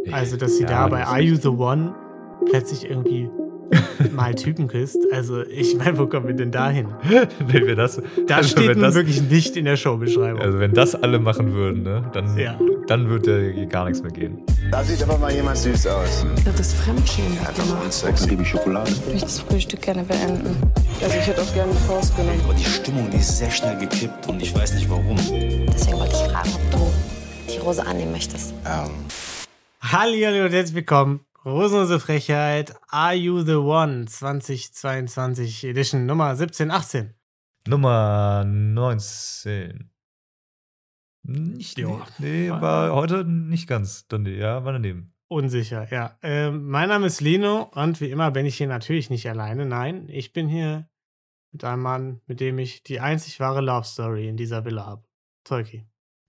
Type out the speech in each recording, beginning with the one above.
Also, dass sie da bei Are You the One plötzlich irgendwie mal Typen küsst. Also, ich meine, wo kommen wir denn da hin? Wenn wir das, Das steht nun wirklich nicht in der Showbeschreibung. also wenn das alle machen würden, ne, Ja. dann würde hier gar nichts mehr gehen. Da sieht aber mal jemand süß aus. Das ist Fremdschämen. Einfach so ein Sex. Liebe Schokolade. Ich möchte das Frühstück gerne beenden. Also ich hätte auch gerne eine Faust genommen. Aber die Stimmung, die ist sehr schnell gekippt und ich weiß nicht warum. Deswegen wollte ich fragen, ob du die Rose annehmen möchtest. Hallihallo und herzlich willkommen. Rosenlose Frechheit, Are You the One 2022 Edition Nummer 1718. Nummer 19. Nicht, Jo. nee, war heute nicht ganz. Ja, war daneben. Unsicher, ja. Mein Name ist Lino und wie immer bin ich hier natürlich nicht alleine. Nein, ich bin hier mit einem Mann, mit dem ich die einzig wahre Love Story in dieser Villa habe. Tolki.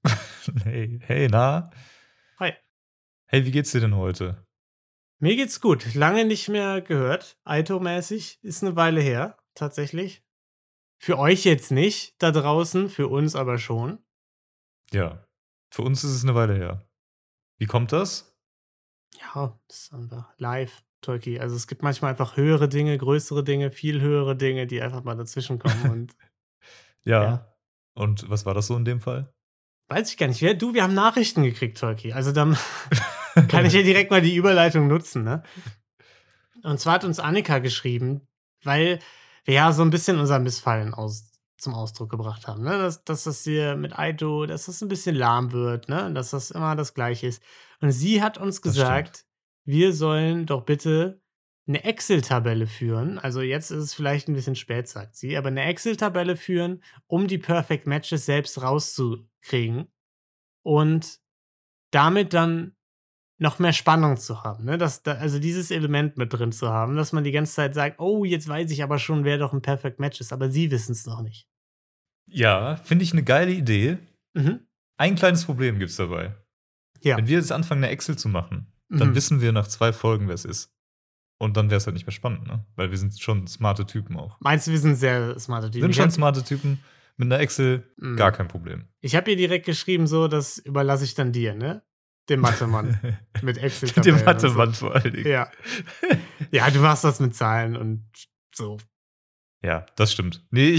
Hey, na? Hi. Hey, wie geht's dir denn heute? Mir geht's gut. Lange nicht mehr gehört. Aito-mäßig. Ist eine Weile her, tatsächlich. Für euch jetzt nicht, da draußen, für uns aber schon. Ja, für uns ist es eine Weile her. Wie kommt das? Ja, das ist einfach live, Tolki. Also es gibt manchmal einfach höhere Dinge, größere Dinge, viel höhere Dinge, die einfach mal dazwischen kommen. Und Ja. Und was war das so in dem Fall? weiß ich gar nicht. Wir haben Nachrichten gekriegt, Tolki. Also dann kann ich ja direkt mal die Überleitung nutzen, ne? Und zwar hat uns Annika geschrieben, weil wir ja so ein bisschen unser Missfallen zum Ausdruck gebracht haben, ne? Dass das hier mit Aito, dass das ein bisschen lahm wird, ne? Dass das immer das Gleiche ist. Und sie hat uns Das gesagt, wir sollen doch bitte eine Excel-Tabelle führen. Also jetzt ist es vielleicht ein bisschen spät, sagt sie, aber eine Excel-Tabelle führen, um die Perfect Matches selbst rauszukriegen und damit dann noch mehr Spannung zu haben, ne? Also dieses Element mit drin zu haben, dass man die ganze Zeit sagt, oh, jetzt weiß ich aber schon, wer doch ein Perfect Match ist, aber sie wissen es noch nicht. Ja, finde ich eine geile Idee. Mhm. Ein kleines Problem gibt's dabei. Ja. Wenn wir jetzt anfangen, eine Excel zu machen, dann Mhm. wissen wir nach 2 Folgen, wer es ist. Und dann wäre es halt nicht mehr spannend, ne? Weil wir sind schon smarte Typen auch. Meinst du, wir sind sehr smarte Wir Typen? sind Ich schon hab- smarte Typen. Mit einer Excel Mhm. gar kein Problem. Ich habe ihr direkt geschrieben, so, das überlasse ich dann dir, ne? Dem Mathe-Mann mit Dem Excel-Tabellen. und so. Mathemann vor allen Dingen. Ja. Ja, du machst das mit Zahlen und so. Ja, das stimmt. Nee,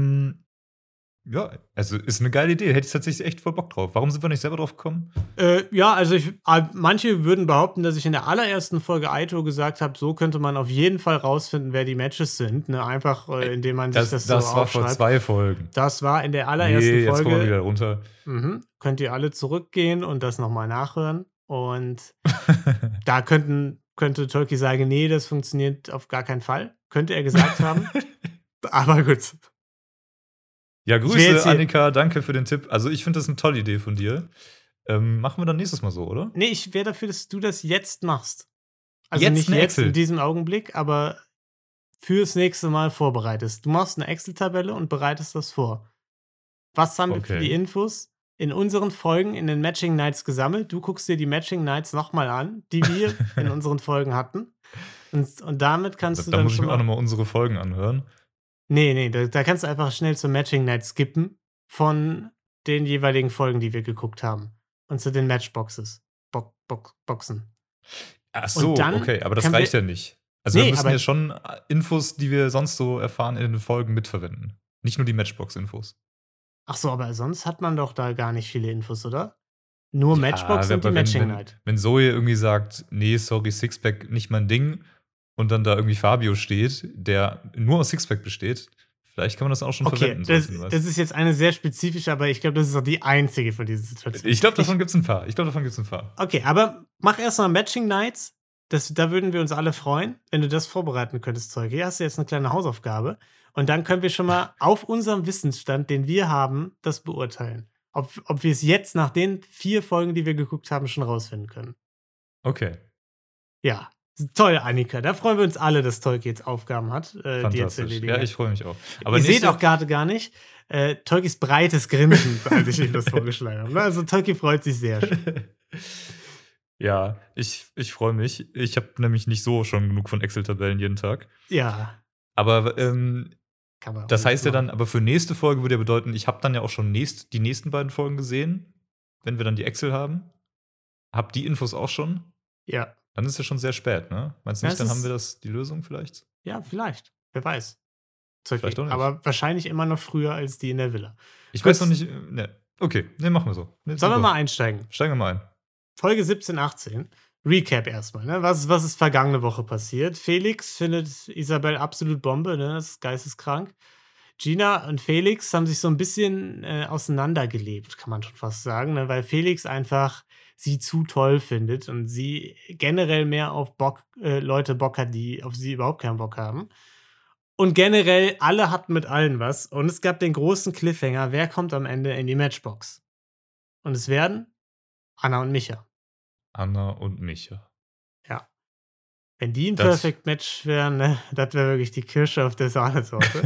ja, also ist eine geile Idee. Hätte ich tatsächlich echt voll Bock drauf. Warum sind wir nicht selber drauf gekommen? Ja, also manche würden behaupten, dass ich in der allerersten Folge Aito gesagt habe, so könnte man auf jeden Fall rausfinden, wer die Matches sind. Ne? Einfach, indem man sich das so Das war vor aufschreibt. 2 Folgen. Das war in der allerersten Nee, jetzt kommen wir Folge. wieder runter. Könnt ihr alle zurückgehen und das nochmal nachhören. Und da könnte Tolki sagen, nee, das funktioniert auf gar keinen Fall. Könnte er gesagt haben. Aber gut. Ja, will jetzt Grüße, hier- Annika, danke für den Tipp. Also ich finde das eine tolle Idee von dir. Machen wir dann nächstes Mal so, oder? Nee, ich wäre dafür, dass du das jetzt machst. Also Jetzt nicht eine jetzt Excel? in diesem Augenblick, aber fürs nächste Mal vorbereitest. Du machst eine Excel-Tabelle und bereitest das vor. Was haben wir für Okay. die Infos in unseren Folgen in den Matching Nights gesammelt? Du guckst dir die Matching Nights nochmal an, die wir in unseren Folgen hatten. Und damit kannst du Da dann muss ich schon mir auch mal. nochmal unsere Folgen anhören. Nee, da kannst du einfach schnell zur Matching Night skippen von den jeweiligen Folgen, die wir geguckt haben. Und zu den Matchboxes. Boxen. Ach so, Und dann okay, aber das können reicht wir- ja nicht. Also Nee, wir müssen aber- ja schon Infos, die wir sonst so erfahren, in den Folgen mitverwenden. Nicht nur die Matchbox-Infos. Ach so, aber sonst hat man doch da gar nicht viele Infos, oder? Nur Matchbox Ja, und die aber Matching Night. wenn Zoe irgendwie sagt, nee, sorry, Sixpack nicht mein Ding, und dann da irgendwie Fabio steht, der nur aus Sixpack besteht, vielleicht kann man das auch schon Okay, verwenden. so ein das bisschen was. ist jetzt eine sehr spezifische, aber ich glaube, das ist auch die einzige von diesen Situationen. Ich glaube, davon gibt's ein paar. Okay, aber mach erstmal Matching Nights. Da würden wir uns alle freuen, wenn du das vorbereiten könntest, Zeug. Hier hast du jetzt eine kleine Hausaufgabe. Und dann können wir schon mal auf unserem Wissensstand, den wir haben, das beurteilen. Ob wir es jetzt nach den 4 Folgen, die wir geguckt haben, schon rausfinden können. Okay, Ja, toll, Annika. Da freuen wir uns alle, dass Tolki jetzt Aufgaben hat, die jetzt zu fantastisch. erledigen. Ja, ich freue mich auch. Ihr seht nächste- auch gerade gar nicht Tolkis breites Grinsen, als ich ihm das vorgeschlagen habe. Also Tolki freut sich sehr. Ja, ich freue mich. Ich habe nämlich nicht so schon genug von Excel-Tabellen jeden Tag. Ja, Aber kann man. das heißt ja dann, aber für nächste Folge würde ja bedeuten, ich habe dann ja auch schon die nächsten beiden Folgen gesehen, wenn wir dann die Excel haben. Hab die Infos auch schon. Ja. Dann ist es schon sehr spät, ne? Meinst du Ja, nicht, es dann haben ist- wir die Lösung vielleicht? Ja, vielleicht. Wer weiß. Vielleicht auch nicht. Aber wahrscheinlich immer noch früher als die in der Villa. Ich Kurz- weiß noch nicht. Ne. Okay, ne, machen wir so. Ne, Sollen wir super. mal einsteigen? Steigen wir mal ein. Folge 17, 18. Recap erstmal. Ne? Was ist vergangene Woche passiert? Felix findet Isabel absolut Bombe. Ne? Das ist geisteskrank. Gina und Felix haben sich so ein bisschen auseinandergelebt, kann man schon fast sagen. Ne? Weil Felix einfach sie zu toll findet und sie generell mehr auf Leute Bock hat, die auf sie überhaupt keinen Bock haben. Und generell, alle hatten mit allen was. Und es gab den großen Cliffhanger, wer kommt am Ende in die Matchbox? Und es werden Anna und Micha. Anna und Micha. Ja. Wenn die ein Das- Perfect Match wären, ne, das wäre wirklich die Kirsche auf der Sahnetorte.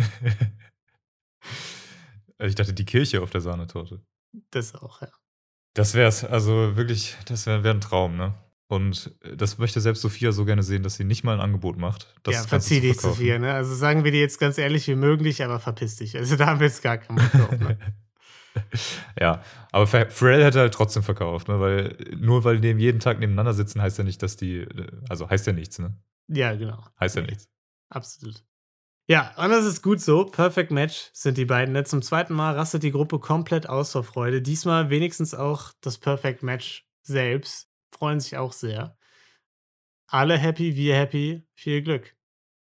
Ich dachte, die Kirche auf der Sahnetorte. Das auch, ja. Das wär's. Also wirklich, das wär ein Traum, ne? Und das möchte selbst Sophia so gerne sehen, dass sie nicht mal ein Angebot macht. Das Ja, Ganze verzieh zu dich, verkaufen. Sophia, ne? Also sagen wir dir jetzt ganz ehrlich, wir mögen dich, aber verpiss dich. Also da haben wir jetzt gar keinen Bock drauf, ne? Ja, aber Pharrell hätte halt trotzdem verkauft, ne? Weil nur weil die jeden Tag nebeneinander sitzen, heißt ja nicht, dass die, also heißt ja nichts, ne? Ja, genau. Heißt ja Nee, nichts. Absolut. Ja, und das ist gut so. Perfect Match sind die beiden. Ne? Zum zweiten Mal rastet die Gruppe komplett aus vor Freude. Diesmal wenigstens auch das Perfect Match selbst. Freuen sich auch sehr. Alle happy, wir happy. Viel Glück.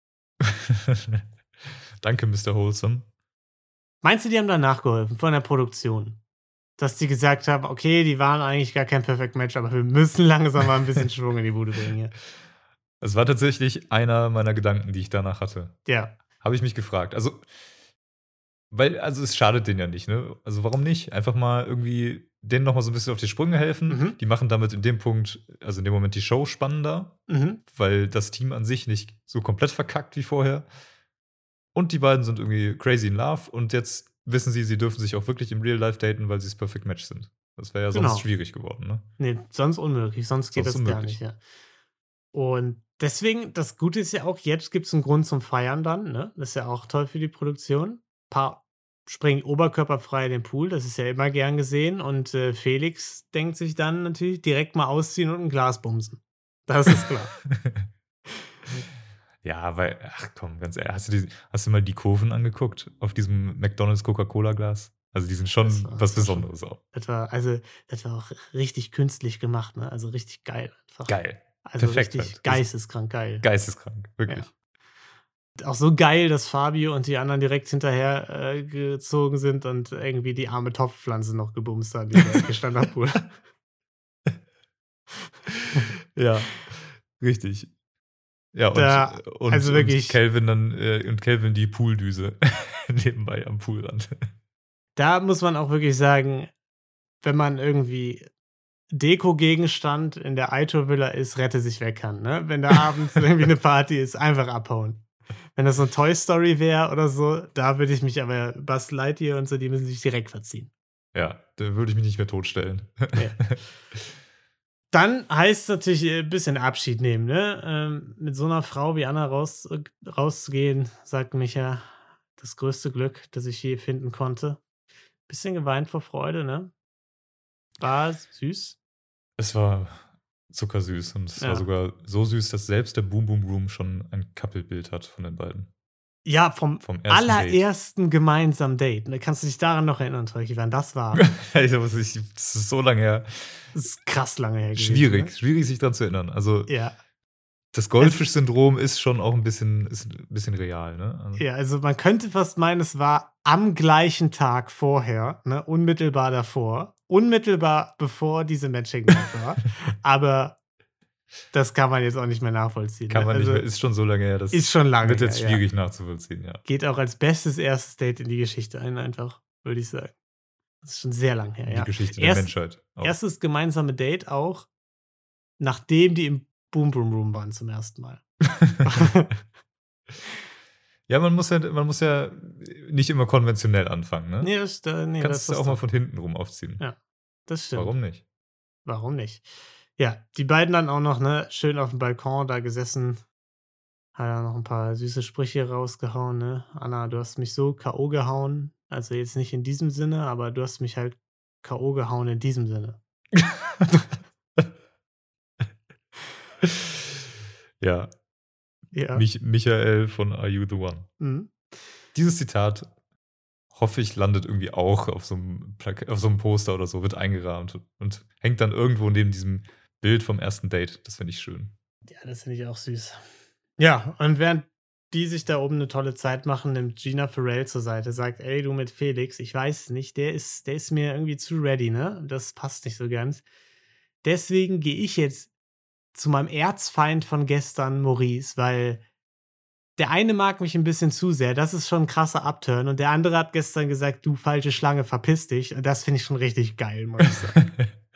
Danke, Mr. Wholesome. Meinst du, die haben da nachgeholfen von der Produktion? Dass die gesagt haben, okay, die waren eigentlich gar kein Perfect Match, aber wir müssen langsam mal ein bisschen Schwung in die Bude bringen. Hier. Es war tatsächlich einer meiner Gedanken, die ich danach hatte. Ja, Habe ich mich gefragt. Also es schadet denen ja nicht, ne? Also warum nicht? Einfach mal irgendwie denen noch mal so ein bisschen auf die Sprünge helfen. Mhm. Die machen damit in dem Punkt, also in dem Moment die Show spannender, mhm. weil das Team an sich nicht so komplett verkackt wie vorher. Und die beiden sind irgendwie crazy in love und jetzt wissen sie dürfen sich auch wirklich im Real Life daten, weil sie das Perfect Match sind. Das wäre ja sonst Genau. schwierig geworden, ne? Nee, sonst unmöglich. Sonst geht Sonst das gar unmöglich. nicht, ja. Und deswegen, das Gute ist ja auch, jetzt gibt es einen Grund zum Feiern dann, ne? Das ist ja auch toll für die Produktion. Ein paar springen oberkörperfrei in den Pool, das ist ja immer gern gesehen. Und Felix denkt sich dann natürlich direkt mal ausziehen und ein Glas bumsen. Das ist klar. Ja, weil, ach komm, ganz ehrlich, hast du mal die Kurven angeguckt auf diesem McDonald's Coca-Cola-Glas? Also die sind schon Das war was schon- Besonderes auch. Das war auch richtig künstlich gemacht, ne? Also richtig geil einfach. Geil. Also Perfekt richtig halt. geisteskrank geil. Geisteskrank, wirklich. Auch so geil, dass Fabio und die anderen direkt hinterher gezogen sind und irgendwie die arme Topfpflanze noch gebumst haben, die da gestanden am Pool. Ja, richtig. Ja, und, also wirklich- und Calvin dann und Calvin die Pooldüse nebenbei am Poolrand. Da muss man auch wirklich sagen, wenn man irgendwie Deko-Gegenstand in der Aito-Villa ist, rette sich weg kann. Ne? Wenn da abends irgendwie eine Party ist, einfach abhauen. Wenn das so ein Toy Story wäre oder so, da würde ich mich aber Buzz Lightyear und so, die müssen sich direkt verziehen. Ja, da würde ich mich nicht mehr totstellen. Ja. Dann heißt es natürlich ein bisschen Abschied nehmen, ne? Mit so einer Frau wie Anna rauszugehen, sagt Micha, das größte Glück, das ich je finden konnte. Bisschen geweint vor Freude, ne? War süß. Es war zuckersüß und es Ja. war sogar so süß, dass selbst der Boom Boom Room schon ein Couple-Bild hat von den beiden. Ja, vom Vom ersten allerersten gemeinsamen Date. Ne? Kannst du dich daran noch erinnern, Tolki, wann das war? Das ist so lange her. Das ist krass lange her gewesen. Schwierig sich daran zu erinnern. Also Ne? Ja. das Goldfisch-Syndrom ist schon auch ein bisschen real, ne? Also, Ja, also man könnte fast meinen, es war am gleichen Tag vorher, ne? Unmittelbar davor. Unmittelbar bevor diese Matching Night war. Aber das kann man jetzt auch nicht mehr nachvollziehen. kann ne? man also, nicht mehr, ist schon so lange her, das ist schon lange wird jetzt her, schwierig nachzuvollziehen, ja. Ja. Geht auch als bestes erstes Date in die Geschichte ein, einfach, würde ich sagen. Das ist schon sehr lang her, Die ja. Geschichte der Menschheit. Auch. Erstes gemeinsame Date auch, nachdem die im Boom Boom Room waren zum ersten Mal. Ja, man muss ja nicht immer konventionell anfangen, ne? Nee, das Kannst das du auch mal von hinten rum aufziehen. Ja, das stimmt. Warum nicht? Warum nicht? Ja, die beiden dann auch noch, ne, schön auf dem Balkon da gesessen, hat er noch ein paar süße Sprüche rausgehauen, ne? Anna, du hast mich so K.O. gehauen, also jetzt nicht in diesem Sinne, aber du hast mich halt K.O. gehauen in diesem Sinne. Ja, Ja. Michael von Are You the One? Mhm. Dieses Zitat, hoffe ich, landet irgendwie auch auf so einem Poster oder so, wird eingerahmt und hängt dann irgendwo neben diesem Bild vom ersten Date. Das finde ich schön. Ja, das finde ich auch süß. Ja, und während die sich da oben eine tolle Zeit machen, nimmt Gina Farrell zur Seite, sagt, ey, du mit Felix, ich weiß nicht, der ist mir irgendwie zu ready, ne? Das passt nicht so ganz. Deswegen gehe ich jetzt zu meinem Erzfeind von gestern, Maurice, weil der eine mag mich ein bisschen zu sehr, das ist schon ein krasser Upturn, und der andere hat gestern gesagt, du falsche Schlange, verpiss dich, und das finde ich schon richtig geil, muss ich sagen.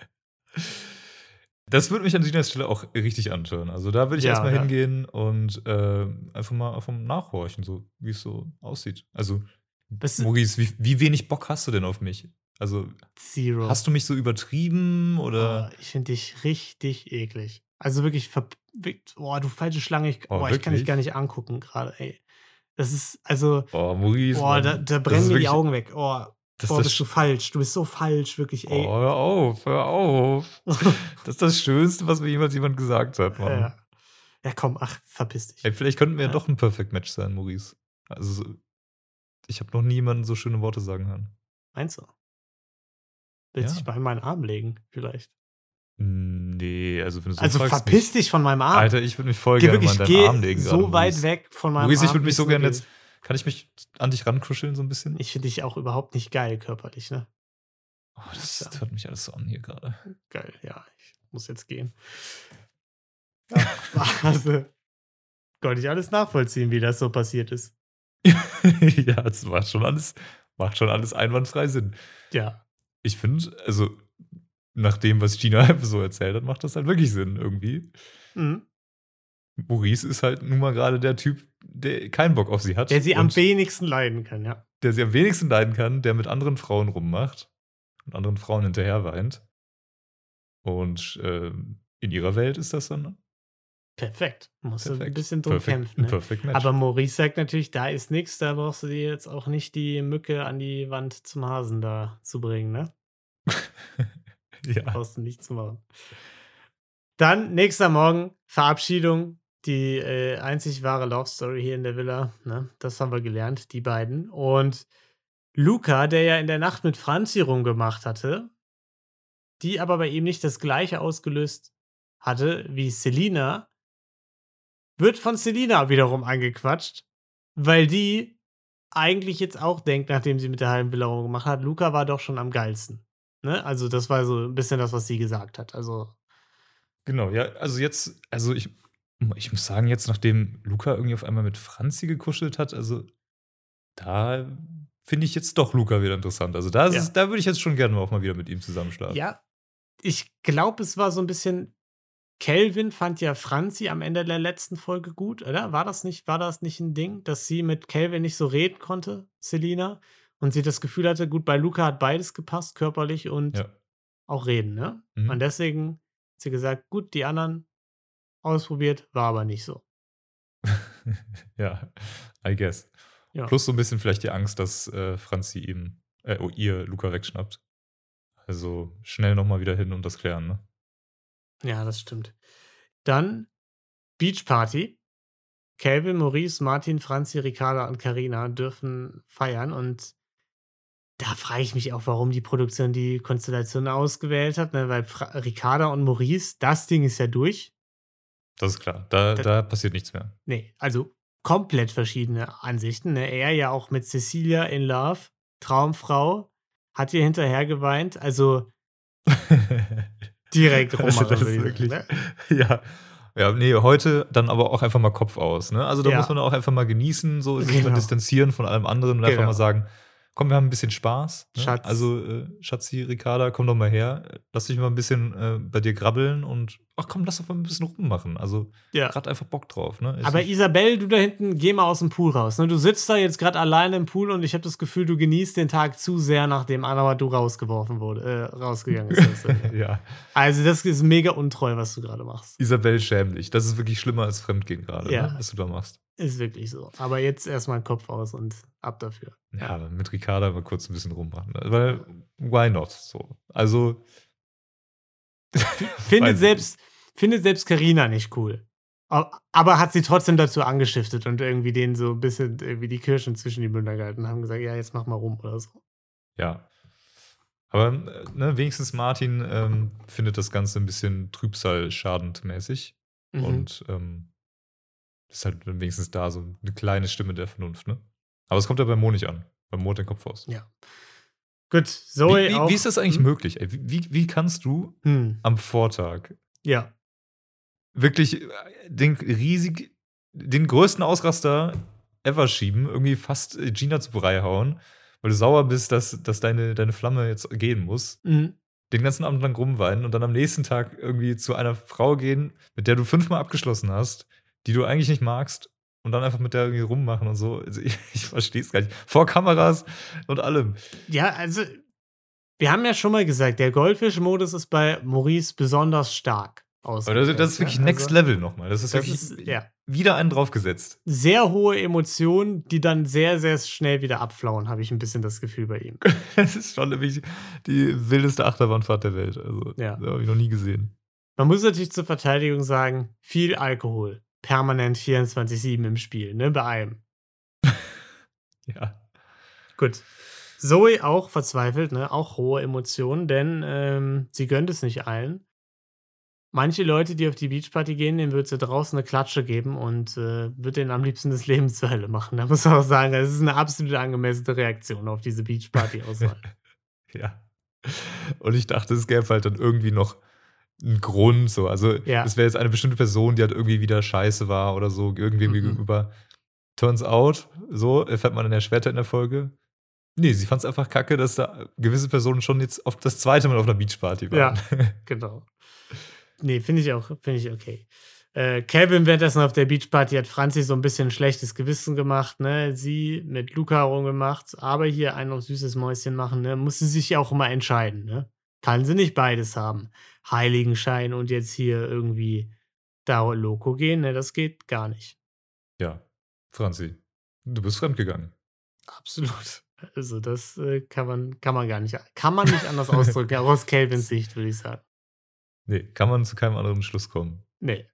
Das würde mich an Ginas Stelle auch richtig anschauen. Also da würde ich Ja, erstmal ja. hingehen und einfach mal nachhorchen, so wie es so aussieht. Also, Das- Maurice, wie wenig Bock hast du denn auf mich? Also, Zero. hast du mich so übertrieben oder? Ich finde dich richtig eklig. Also wirklich, du falsche Schlange, ich kann dich wirklich? gar nicht angucken gerade, ey. Das ist, also, Maurice, da Mann, das brennen ist mir die wirklich- Augen weg. das ist Bist du falsch. Du bist so falsch, wirklich, ey. hör auf. Das ist das Schönste, was mir jemals jemand gesagt hat, Mann. Ja. Ja, komm, verpiss dich. Ey, vielleicht könnten wir ja Ja. doch ein Perfect Match sein, Maurice. Also, ich habe noch nie jemanden so schöne Worte sagen hören. Meinst du? Willst Ja. dich mal in meinen Arm legen, vielleicht? Nee, also wenn du so Also fragst, verpiss nicht. dich von meinem Arm. Alter, ich würde mich voll Geh gerne mal wirklich, in deinen geh Arm legen. so gerade, weit Maurice. weg von meinem Maurice, Arm. ich würde mich so bis gerne möglich. jetzt. Kann ich mich an dich rankuscheln so ein bisschen? Ich finde dich auch überhaupt nicht geil körperlich, ne? Das hört mich alles so an hier gerade. Geil, ja, ich muss jetzt gehen. Ja, also, konnte ich alles nachvollziehen, wie das so passiert ist. Ja, das macht schon alles einwandfrei Sinn. Ja. Ich finde, also nach dem, was Gina einfach so erzählt hat, macht das halt wirklich Sinn irgendwie. Mhm. Maurice ist halt nun mal gerade der Typ, der keinen Bock auf sie hat. Der sie am und wenigsten leiden kann, ja. der sie am wenigsten leiden kann, der mit anderen Frauen rummacht und anderen Frauen hinterher weint. Und in ihrer Welt ist das dann Perfekt. Musst du ein perfekt. bisschen drum Perfekt, kämpfen. ein Ne? Perfect Match. Aber Maurice sagt natürlich, da ist nichts, da brauchst du dir jetzt auch nicht die Mücke an die Wand zum Hasen da zu bringen, ne? ja. Brauchst du nichts zu machen. Dann, nächster Morgen, Verabschiedung, die einzig wahre Love Story hier in der Villa, ne? Das haben wir gelernt, die beiden. Und Luca, der ja in der Nacht mit Franzi rumgemacht hatte, die aber bei ihm nicht das Gleiche ausgelöst hatte wie Selina, wird von Selina wiederum angequatscht, weil die eigentlich jetzt auch denkt, nachdem sie mit der halben Villa rumgemacht hat, Luca war doch schon am geilsten. Ne? Also das war so ein bisschen das, was sie gesagt hat. Also Genau, ja, ich muss sagen, jetzt, nachdem Luca irgendwie auf einmal mit Franzi gekuschelt hat, also da finde ich jetzt doch Luca wieder interessant. Also da würde ich jetzt schon gerne auch mal wieder mit ihm zusammenschlafen. ja, ich glaube, es war so ein bisschen, Kelvin fand ja Franzi am Ende der letzten Folge gut, oder? War das nicht ein Ding, dass sie mit Kelvin nicht so reden konnte, Selina? Und sie das Gefühl hatte, gut, bei Luca hat beides gepasst, körperlich und Ja. auch reden, ne? Mhm. Und deswegen hat sie gesagt, gut, die anderen ausprobiert, war aber nicht so. Ja, I guess. Ja. Plus so ein bisschen vielleicht die Angst, dass Franzi ihr Luca wegschnappt. Also schnell nochmal wieder hin und das klären, ne? Ja, das stimmt. Dann Beachparty. Kelvin, Maurice, Martin, Franzi, Ricarda und Carina dürfen feiern, und da frage ich mich auch, warum die Produktion die Konstellation ausgewählt hat, ne? Weil Ricarda und Maurice, das Ding ist ja durch. Das ist klar. Da passiert nichts mehr. Nee, also komplett verschiedene Ansichten. Ne? Er ja auch mit Cecilia in Love, Traumfrau, hat ihr hinterher geweint, also direkt Also Roman, das würde ist ich wirklich, sagen, ja. Ja, nee, heute dann aber auch einfach mal Kopf aus, ne? Also da Ja. muss man auch einfach mal genießen, so sich mal Genau. distanzieren von allem anderen und einfach Genau. mal sagen, komm, wir haben ein bisschen Spaß. Ne? Schatz. Also, Schatzi, Ricarda, komm doch mal her. Lass dich mal ein bisschen bei dir grabbeln und ach komm, lass doch mal ein bisschen rummachen. Also, Ja. gerade einfach Bock drauf, ne? Ist Aber nicht- Isabel, du da hinten, geh mal aus dem Pool raus. Ne? Du sitzt da jetzt gerade alleine im Pool und ich habe das Gefühl, du genießt den Tag zu sehr, nachdem Anawatu rausgegangen ist. ja. Also das ist mega untreu, was du gerade machst. Isabel, schäm dich. Das ist wirklich schlimmer als Fremdgehen gerade, Ja. ne? Was du da machst. Ist wirklich so. Aber jetzt erstmal Kopf aus und ab dafür. Ja, aber mit Ricarda mal kurz ein bisschen rummachen. Ne? Weil, why not? So. Also, Findet Weiß ich findet selbst Carina nicht cool. Aber hat sie trotzdem dazu angestiftet und irgendwie denen so ein bisschen irgendwie die Kirschen zwischen die Münder gehalten und haben gesagt, ja, jetzt mach mal rum oder so. Ja. Aber ne, wenigstens Martin findet das Ganze ein bisschen trübsalschadendmäßig. Mhm. Und ist halt wenigstens da so eine kleine Stimme der Vernunft, ne? Aber es kommt ja bei Mo nicht an. Bei Mo hat den Kopf aus. Ja. Gut, Zoe auch. Wie ist das eigentlich möglich? Ey? Wie kannst du am Vortag Ja. wirklich den größten Ausraster ever schieben, irgendwie fast Gina zu Brei hauen, weil du sauer bist, dass deine Flamme jetzt gehen muss, Mhm. den ganzen Abend lang rumweinen und dann am nächsten Tag irgendwie zu einer Frau gehen, mit der du 5-mal abgeschlossen hast, die du eigentlich nicht magst und dann einfach mit der irgendwie rummachen und so. Also ich verstehe es gar nicht. Vor Kameras und allem. Ja, also, wir haben ja schon mal gesagt, der Goldfisch-Modus ist bei Maurice besonders stark Aber ausgeprägt. das ist wirklich ne? Next Level nochmal. Das ist das wirklich ist, ja, wieder einen draufgesetzt. sehr hohe Emotionen, die dann sehr, sehr schnell wieder abflauen, habe ich ein bisschen das Gefühl bei ihm. Das ist schon nämlich die wildeste Achterbahnfahrt der Welt. Also, Ja. das habe ich noch nie gesehen. Man muss natürlich zur Verteidigung sagen, viel Alkohol. Permanent 24/7 im Spiel, ne, bei allem. Ja. Gut. Zoe auch verzweifelt, ne, auch hohe Emotionen, denn sie gönnt es nicht allen. Manche Leute, die auf die Beachparty gehen, denen wird sie draußen eine Klatsche geben und wird denen am liebsten das Leben zur Hölle machen. Da muss man auch sagen, das ist eine absolut angemessene Reaktion auf diese Beachparty-Auswahl. Ja. Und ich dachte, es gäbe halt dann irgendwie noch einen Grund. So. Also, Ja. es wäre jetzt eine bestimmte Person, die halt irgendwie wieder scheiße war oder so, irgendwem gegenüber. Turns out, so, erfährt man dann ja später in der Folge. Nee, sie fand es einfach kacke, dass da gewisse Personen schon jetzt auf das zweite Mal auf einer Beachparty waren. Genau. Nee, finde ich okay. Calvin währenddessen auf der Beachparty hat Franzi so ein bisschen ein schlechtes Gewissen gemacht, ne? Sie mit Luca rumgemacht, aber hier ein auf süßes Mäuschen machen, ne? Muss sie sich ja auch immer entscheiden, ne? Kann sie nicht beides haben. Heiligenschein und jetzt hier irgendwie da Loco gehen, ne? Das geht gar nicht. Ja, Franzi, du bist fremdgegangen. Absolut. Also das kann man gar nicht, kann man nicht anders ausdrücken, auch aus Calvins Sicht, würde ich sagen. Nee, kann man zu keinem anderen Schluss kommen. Nee.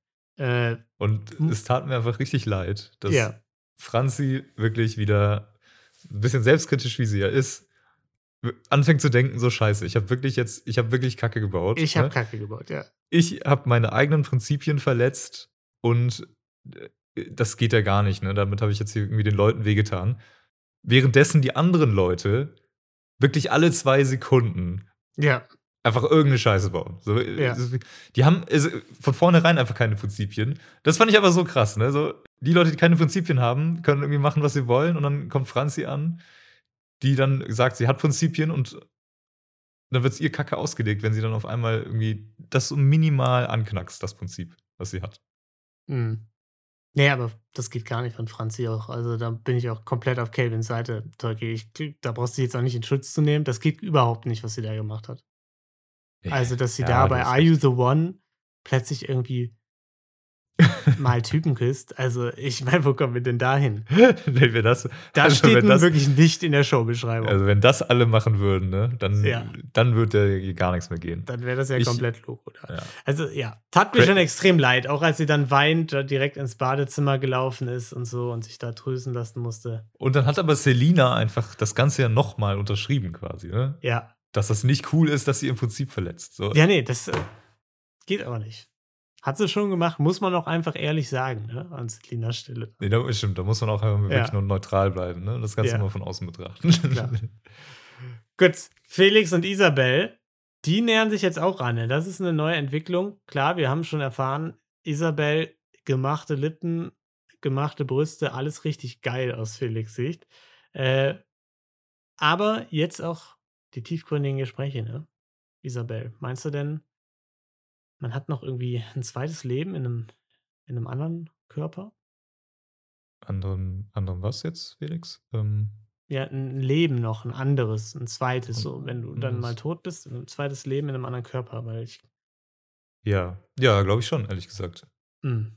Und es tat mir einfach richtig leid, dass Ja. Franzi wirklich wieder ein bisschen selbstkritisch, wie sie ja ist, anfängt zu denken, so scheiße, ich habe wirklich Kacke gebaut. Ich habe Kacke gebaut, ja. Ich habe meine eigenen Prinzipien verletzt und das geht ja gar nicht, ne? Damit habe ich jetzt hier irgendwie den Leuten wehgetan. Währenddessen die anderen Leute wirklich alle 2 Sekunden Ja. einfach irgendeine Scheiße bauen. So, Ja. die haben von vornherein einfach keine Prinzipien. Das fand ich aber so krass, ne? So, die Leute, die keine Prinzipien haben, können irgendwie machen, was sie wollen. Und dann kommt Franzi an, die dann sagt, sie hat Prinzipien und dann wird es ihr Kacke ausgelegt, wenn sie dann auf einmal irgendwie das so minimal anknackst, das Prinzip, was sie hat. Mhm. Nee, aber das geht gar nicht von Franzi auch. Also da bin ich auch komplett auf Calvins Seite, Tolki. Da brauchst du jetzt auch nicht in Schutz zu nehmen. Das geht überhaupt nicht, was sie da gemacht hat. Also, dass sie da bei Are You the One plötzlich irgendwie mal Typen küsst. Also, ich meine, wo kommen wir denn da hin? Das steht nun wirklich nicht in der Showbeschreibung. Also, wenn das alle machen würden, ne, dann würde gar nichts mehr gehen. Dann wäre das ja komplett Logo. Ja. Also, ja, tat mir schon extrem leid, auch als sie dann weint, direkt ins Badezimmer gelaufen ist und so und sich da trösten lassen musste. Und dann hat aber Selina einfach das Ganze ja nochmal unterschrieben quasi, ne? Ja. Dass das nicht cool ist, dass sie im Prinzip verletzt. So. Ja, nee, das geht aber nicht. Hat sie schon gemacht, muss man auch einfach ehrlich sagen, ne? An Selinas Stelle. Nee, das stimmt, da muss man auch einfach wirklich nur neutral bleiben, ne? Das Ganze mal von außen betrachten. Klar. Gut, Felix und Isabel, die nähern sich jetzt auch an. Ne? Das ist eine neue Entwicklung. Klar, wir haben schon erfahren, Isabel, gemachte Lippen, gemachte Brüste, alles richtig geil aus Felix Sicht. Aber jetzt auch die tiefgründigen Gespräche, ne? Isabel, meinst du denn, man hat noch irgendwie ein zweites Leben in einem anderen Körper? Anderen was jetzt, Felix? Ja, ein Leben noch, ein anderes, ein zweites, so, wenn du dann mal tot bist, ein zweites Leben in einem anderen Körper, weil ich. Ja, glaube ich schon, ehrlich gesagt. Mhm.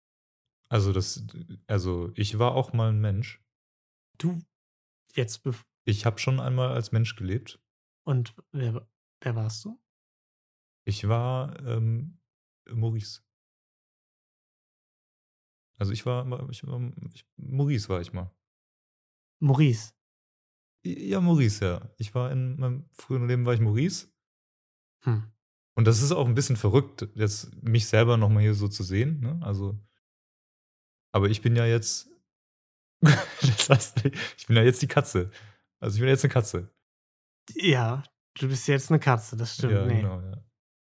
Also ich war auch mal ein Mensch. Du jetzt. Ich habe schon einmal als Mensch gelebt. Und wer warst du? Ich war Maurice. Also Maurice war ich mal. Maurice. Ja, Maurice, ja. In meinem früheren Leben war ich Maurice. Hm. Und das ist auch ein bisschen verrückt, jetzt mich selber noch mal hier so zu sehen, ne? Also, aber ich bin ja jetzt ich bin ja jetzt die Katze. Also, ich bin jetzt 'ne Katze. Ja, du bist jetzt eine Katze, das stimmt. Ja, Nee. genau, ja.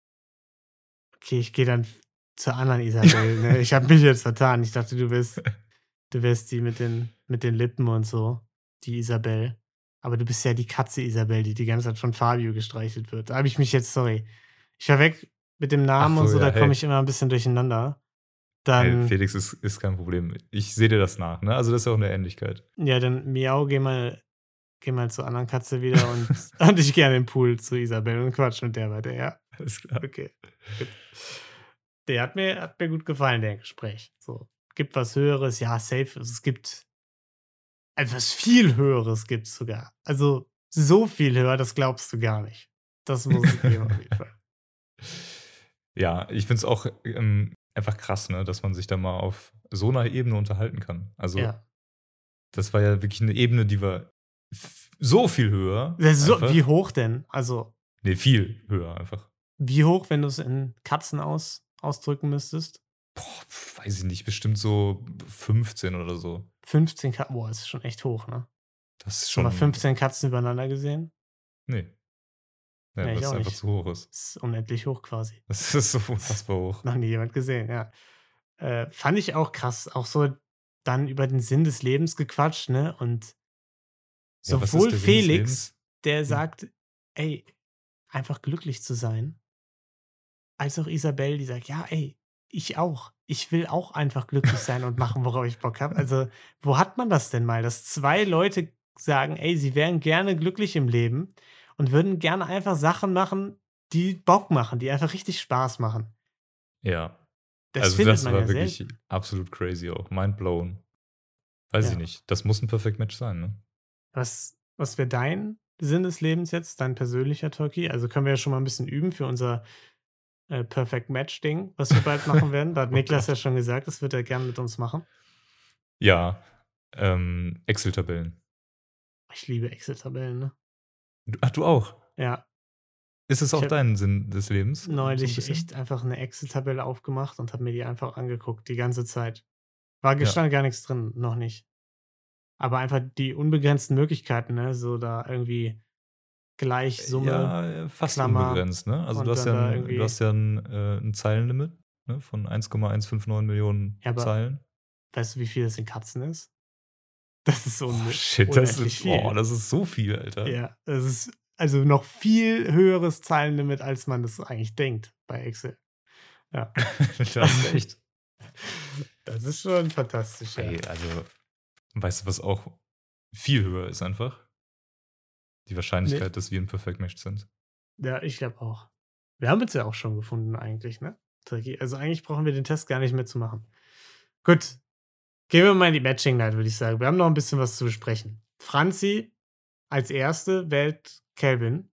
Okay, ich gehe dann zur anderen Isabel, ne? Ich habe mich jetzt vertan. Ich dachte, du wärst die mit den Lippen und so, die Isabel. Aber du bist ja die Katze Isabel, die ganze Zeit von Fabio gestreichelt wird. Da habe ich mich jetzt sorry. Ich war weg mit dem Ach Namen und so, so, ja, da komme hey. ich immer ein bisschen durcheinander. Hey, Dann Felix, ist kein Problem. Ich sehe dir das nach, ne? Also, das ist ja auch 'ne Ähnlichkeit. ja, dann Miau, geh mal zur anderen Katze wieder und ich gehe an den Pool zu Isabel und quatsch mit der weiter, ja? Alles klar. Okay, gut. Der hat mir gut gefallen, der Gespräch. So, gibt was Höheres, ja, safe. Also, es gibt etwas viel Höheres gibt's sogar. Also, so viel höher, das glaubst du gar nicht. Das muss es geben auf jeden Fall. Ja, ich finde es auch, einfach krass, ne, dass man sich da mal auf so 'ner Ebene unterhalten kann. Also, Ja. das war ja wirklich 'ne Ebene, die war so viel höher So, einfach. wie hoch denn? Also, Ne, viel höher einfach. wie hoch, wenn du es in Katzen ausdrücken müsstest? Boah, weiß ich nicht, bestimmt so 15 oder so. 15 Katzen, boah, ist schon echt hoch, ne? Das ist Schon mal schon 15 Katzen übereinander gesehen? ne, Ne, weil ich es auch einfach nicht. zu hoch ist. Ist unendlich hoch quasi. Das ist so unfassbar hoch. Noch nie jemand gesehen, ja. Fand ich auch krass. Auch so dann über den Sinn des Lebens gequatscht, ne? Und Ja, was ist sowohl der Sinn des Felix, Lebens? der Hm. sagt, ey, einfach glücklich zu sein, als auch Isabel, die sagt, ja, ey, ich auch. Ich will auch einfach glücklich sein und machen, worauf ich Bock habe. Also, wo hat man das denn mal, dass zwei Leute sagen, ey, sie wären gerne glücklich im Leben und würden gerne einfach Sachen machen, die Bock machen, die einfach richtig Spaß machen. Ja, Das also, findet das man war ja wirklich selten. absolut crazy auch, mind blown. Weiß ich Ja. nicht. Das muss 'n Perfect Match sein, ne? Was wäre dein Sinn des Lebens jetzt, dein persönlicher Talkie? Also, können wir ja schon mal ein bisschen üben für unser, Perfect Match Ding, was wir bald machen werden. Da hat Oh Niklas ja Gott. schon gesagt, das wird er gern mit uns machen. Ja, Excel-Tabellen. Ich liebe Excel-Tabellen, ne? Du auch? Ja, Ist es ich auch habe dein Sinn des Lebens, so 'n neulich bisschen? echt einfach eine Excel-Tabelle aufgemacht und habe mir die einfach angeguckt, die ganze Zeit. War Ja. stand gar nichts drin, noch nicht. Aber einfach die unbegrenzten Möglichkeiten, ne? So da irgendwie gleich Summe, Ja, fast Klammer unbegrenzt, ne? Also, und dann da irgendwie du hast ja 'n Zeilenlimit, ne, von 1,159 Millionen ja, aber Zeilen. weißt du, wie viel das in Katzen ist? Das ist Boah, shit, unendlich viel. das ist so viel, Alter. Ja, das ist also noch viel höheres Zeilenlimit, als man das eigentlich denkt bei Excel. Ja. Da hast du recht. Das ist schon fantastisch, ja. Ey, also, weißt du, was auch viel höher ist einfach? Die Ne, Wahrscheinlichkeit, dass wir 'n Perfect Match sind. ja, ich glaube auch. Wir haben uns ja auch schon gefunden eigentlich, ne? Tricky. Also, eigentlich brauchen wir den Test gar nicht mehr zu machen. Gut, gehen wir mal in die Matching Night, würde ich sagen. Wir haben noch ein bisschen was zu besprechen. Franzi als Erste wählt Kelvin.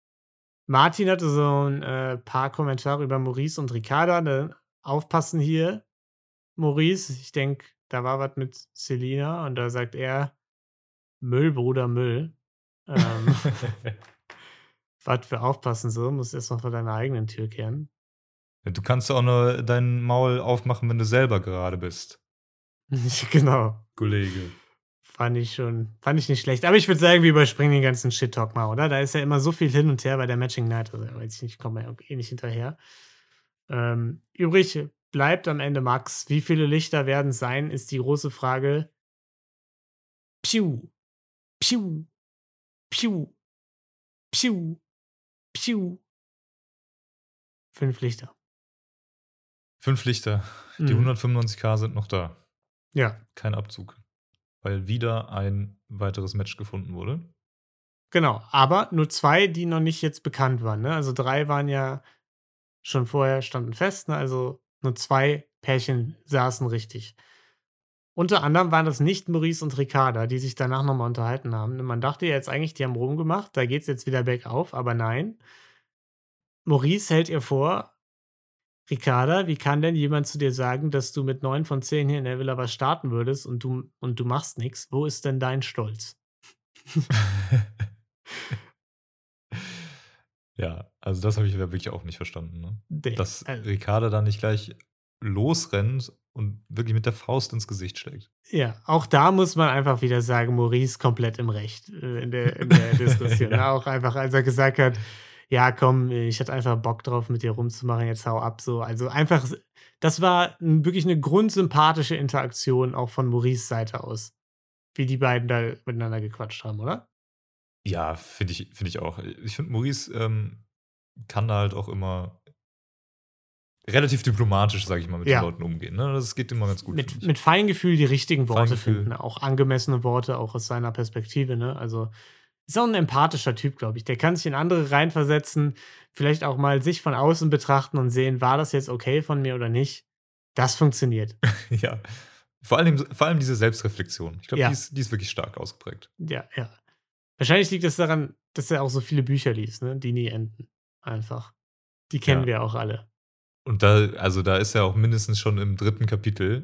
Martin hatte so ein paar Kommentare über Maurice und Ricarda, ne? Aufpassen hier, Maurice. Ich denke, da war was mit Selina und da sagt er: „Müll, Bruder, Müll.“ Ähm, was für aufpassen so, musst erst mal vor deiner eigenen Tür kehren. Du kannst ja auch nur dein Maul aufmachen, wenn du selber gerade bist, Genau. Kollege. Fand ich nicht schlecht. Aber ich würde sagen, wir überspringen den ganzen Shit-Talk mal, oder? Da ist ja immer so viel hin und her bei der Matching Night. Also, weiß ich nicht, kommen wir ja eh nicht hinterher. Übrig bleibt am Ende Max. Wie viele Lichter werden es sein, ist die große Frage. Piu, piu, piu, piu, piu. 5 Lichter. 5 Lichter. Die Mhm. 195.000 sind noch da. Ja, Kein Abzug, weil wieder ein weiteres Match gefunden wurde. genau. Aber nur 2, die noch nicht jetzt bekannt waren, ne? Also 3 waren ja schon vorher standen fest, ne? Also nur 2 Pärchen saßen richtig. Unter anderem waren das nicht Maurice und Ricarda, die sich danach noch mal unterhalten haben. Ne, man dachte ja jetzt eigentlich, die haben rumgemacht, da geht's jetzt wieder bergauf, aber nein. Maurice hält ihr vor, Ricarda, wie kann denn jemand zu dir sagen, dass du mit 9 von 10 hier in der Villa was starten würdest und du machst nichts? Wo ist denn dein Stolz? Ja, also das habe ich wirklich auch nicht verstanden, ne? Nee, Dass also Ricarda da nicht gleich losrennt und wirklich mit der Faust ins Gesicht schlägt. Ja, auch da muss man einfach wieder sagen, Maurice komplett im Recht in der Diskussion. Ja. Auch einfach, als er gesagt hat, ja, komm, ich hatte einfach Bock drauf, mit dir rumzumachen, jetzt hau ab. So. Also einfach, das war wirklich eine grundsympathische Interaktion auch von Maurice Seite aus, wie die beiden da miteinander gequatscht haben, oder? Ja, finde ich auch. Ich finde, Maurice kann da halt auch immer relativ diplomatisch, sage ich mal, mit Ja. den Leuten umgehen. Ne? Das geht immer ganz gut. finde ich. Mit Feingefühl die richtigen Worte Feingefühl. finden, auch angemessene Worte, auch aus seiner Perspektive, ne? Also, ist auch ein empathischer Typ, glaube ich. Der kann sich in andere reinversetzen, vielleicht auch mal sich von außen betrachten und sehen, war das jetzt okay von mir oder nicht? Das funktioniert. Ja. Vor allem diese Selbstreflexion. Ich glaube, Ja. die ist wirklich stark ausgeprägt. Ja, ja. Wahrscheinlich liegt es daran, dass er auch so viele Bücher liest, ne, die nie enden. Einfach. Die kennen Ja. wir auch alle. Und da ist er auch mindestens schon im 3. Kapitel.